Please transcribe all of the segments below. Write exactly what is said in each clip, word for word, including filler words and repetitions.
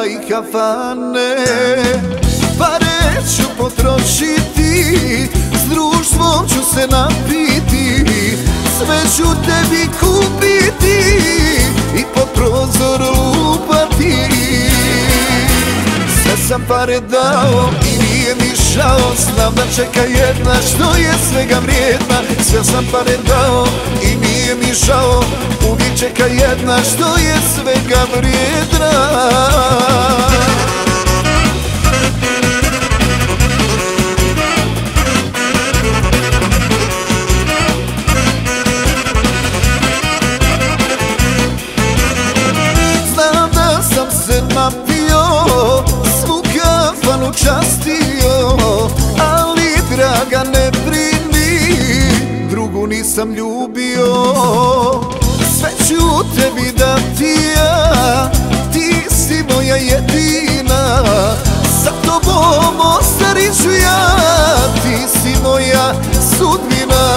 pića i kafane. Pare ću potrošiti, s društvom ću se napiti, sve ću tebi kupiti i pod prozor lupati. Sve sam pare dao i nije mi žao, znam da čeka jedna što je svega vrijedna. Sve sam pare dao i nije mi žao, uvijek čeka jedna što je svega vrijedna. Znam da sam se napio, svu kafanu častio, ali draga ne brini, drugu nisam ljubio. Sve ću tebi dati ja, ti si moja jedina, sa tobom ostarit ću ja, ti si moja sudbina.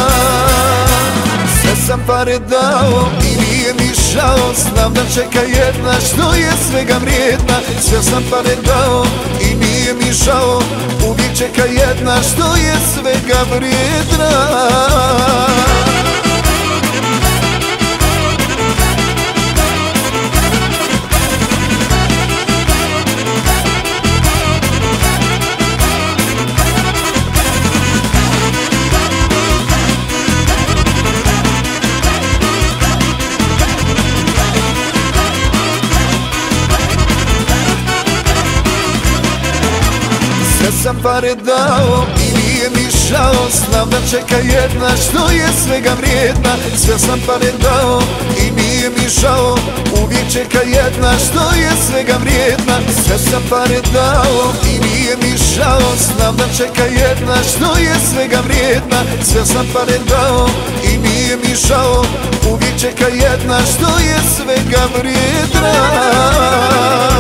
Sve sam pare dao i nije mi žao, znam da čeka jedna što je svega vrijedna. Sve sam pare dao i nije mi žao, uvijek čeka jedna što je svega vrijedna. Sve sam pare dao i nije mi žao, znam da čeka jedna što je svega vrijedna. Sve sam pare dao i nije mi žao, uvijek čeka jedna što je svega vrijedna. Sve sam pare dao i nije mi žao, znam da čeka jedna što je svega vrijedna. Sve sam pare dao i nije mi žao, uvijek čeka jedna što je svega vrijedna.